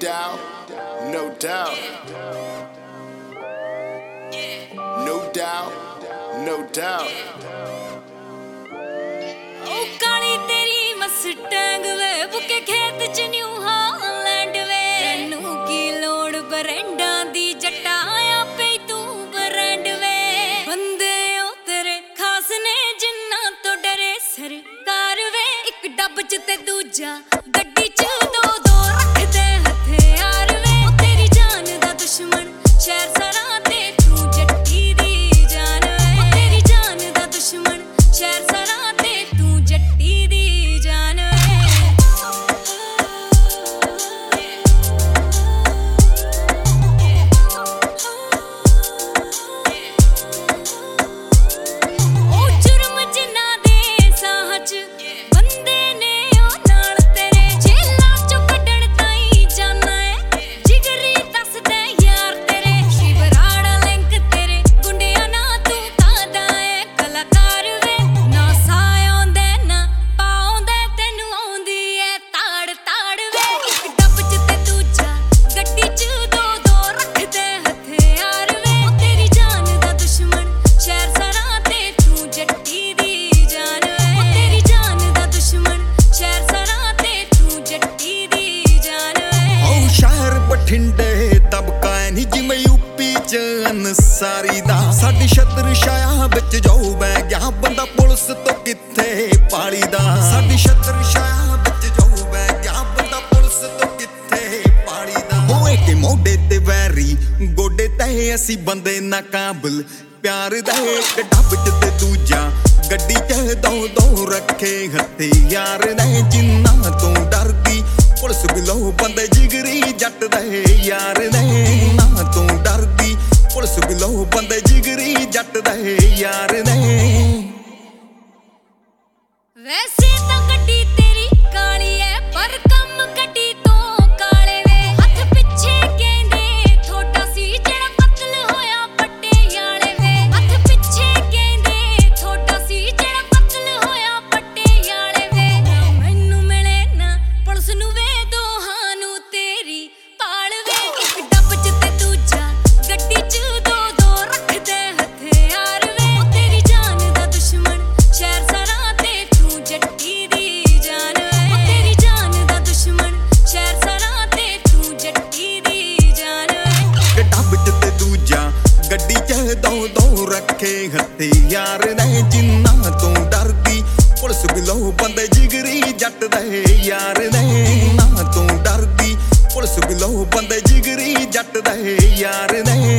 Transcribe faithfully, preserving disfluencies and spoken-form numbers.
doubt, no doubt, no doubt, no doubt. ओ काली तेरी Mustang वे bouquet खेत च न्यू हालैंड वे तैनू की लोड़ बरंडा दी जट्टा आपे तू बरंड वे बंदे ओ तेरे खास ने जिन्ना तो डरे सरकार वे एक डब च ते दूजा गड्डी च दो दो रखदे हथियार वे ओ तेरी जान दा दुश्मन शहर सरा ते तू जट्टी दी जान वे ओ तेरी जान दा दुश्मन शहर सरा ते तू जट्टी दी जान वे ओ जुर्म जिन्ना दे साह च बंदे ने ओ नाल तेरे जेलां चों कड्ढण ताईं जाना है जिगरी दसदे यार तेरे शिवराड़ा लिंक तेरे गुंडियां ना तू कादा है कलाकार वे ना साय आउंदे ना पाउंदे तैनू आउंदी है ताड़ ताड़ वे एक डब च ते दूजा गड्डी च दो दो रखदे हथियार वे ओ तेरी जान दा दुश्मन शहर सरा ते तू जट्टी दी जान वे ओ तेरी जान दा दुश्मन शहर सरा ते तू जट्टी दी जान वे ओ शहर बठिंडे तबका नी जिवें यूपी च अनसारी दा साडी छतर छाया विच जाऊ मैं गया बंदा पुलिस तो किथे पाली दा साडी छतर छाया विच जाऊ मैं गया बंदा पुलिस तो किथे पाली दा होए के मोढे ते वैरी गोडे ते असी बंदे नाकाबिल प्यार दा एक डब च ते दूजा गड्डी च दो दो रखे हथियार ने जिन्ना तू डरदी पुलिस बिलो बंदे जिगरी जट दे यार ने ना तू डरदी पुलिस बिलो बंदे जिगरी जट दे यार ने वैसे तां गड्डी तेरी काली है पर कम गड्डी तो काले वे हथ पिछे कहंदे थोड़ा सी जेड़ा कत्ल होया पटियाले वे हथ पिछे कहंदे थोड़ा सी जेड़ा कत्ल होया पटियाले वे ना मैनू मिले ना पुलिस नू वे दोहां नू तेरी पाल वे एक डब च ते दूजा गड्डी च दो दो रखदे हथियार वे ओ तेरी जान दा दुश्मन शहर सरा ते तू जट्टी दी जान वे ओ तेरी जान दा दुश्मन शहर सरा ते तू जट्टी दी जान वे डब च ते दूजा गड्डी च दो दो रखे हथियार ने जिन्ना तू डरदी पुलिस बिलो बंदे जिगरी जट दे यार ने ना तू डरदी पुलिस बिलो बंदे जिगरी जट दे यार ने